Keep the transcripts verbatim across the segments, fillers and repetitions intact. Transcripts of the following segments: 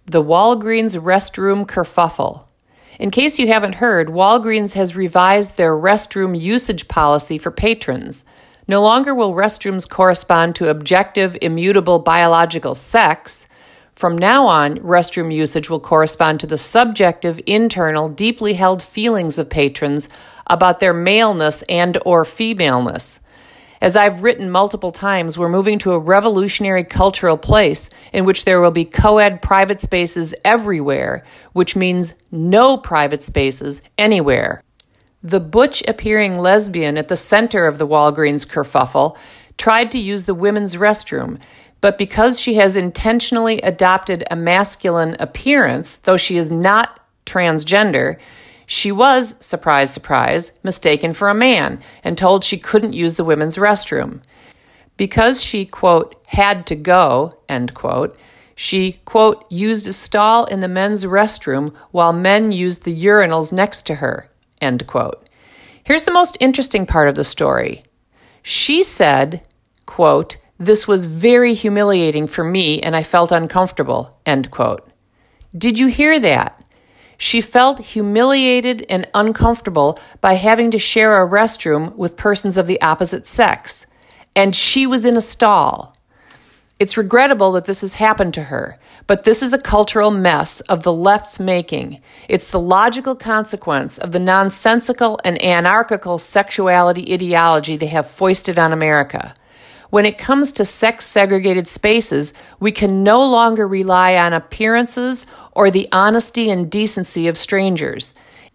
The Walgreens Restroom Kerfuffle. In case you haven't heard, Walgreens has revised their restroom usage policy for patrons. No longer will restrooms correspond to objective, immutable biological sex. From now on, restroom usage will correspond to the subjective, internal, deeply held feelings of patrons about their maleness and or femaleness. As I've written multiple times, we're moving to a revolutionary cultural place in which there will be co-ed private spaces everywhere, which means no private spaces anywhere. The butch-appearing lesbian at the center of the Walgreens kerfuffle tried to use the women's restroom, but because she has intentionally adopted a masculine appearance, though she is not transgender, she was, surprise, surprise, mistaken for a man and told she couldn't use the women's restroom. Because she, quote, had to go, end quote, she, quote, used a stall in the men's restroom while men used the urinals next to her, end quote. Here's the most interesting part of the story. She said, quote, this was very humiliating for me and I felt uncomfortable, end quote. Did you hear that? She felt humiliated and uncomfortable by having to share a restroom with persons of the opposite sex, and she was in a stall. It's regrettable that this has happened to her, but this is a cultural mess of the left's making. It's the logical consequence of the nonsensical and anarchical sexuality ideology they have foisted on America. When it comes to sex-segregated spaces, we can no longer rely on appearances or the honesty and decency of strangers.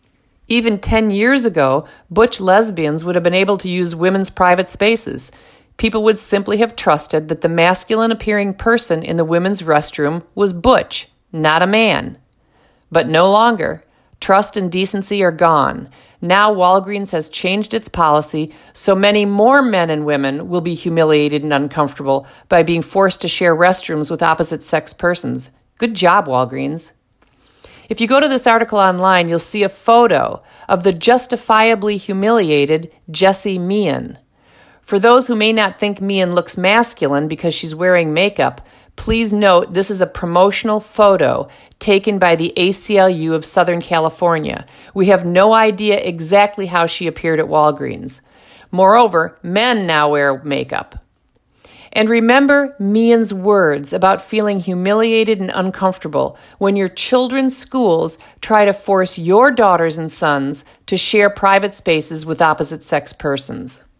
Even ten years ago, butch lesbians would have been able to use women's private spaces. People would simply have trusted that the masculine-appearing person in the women's restroom was butch, not a man. But no longer. Trust and decency are gone. Now Walgreens has changed its policy, so many more men and women will be humiliated and uncomfortable by being forced to share restrooms with opposite-sex persons. Good job, Walgreens. If you go to this article online, you'll see a photo of the justifiably humiliated Jessie Meehan. For those who may not think Meehan looks masculine because she's wearing makeup, please note this is a promotional photo taken by the A C L U of Southern California. We have no idea exactly how she appeared at Walgreens. Moreover, men now wear makeup. And remember Meehan's words about feeling humiliated and uncomfortable when your children's schools try to force your daughters and sons to share private spaces with opposite-sex persons.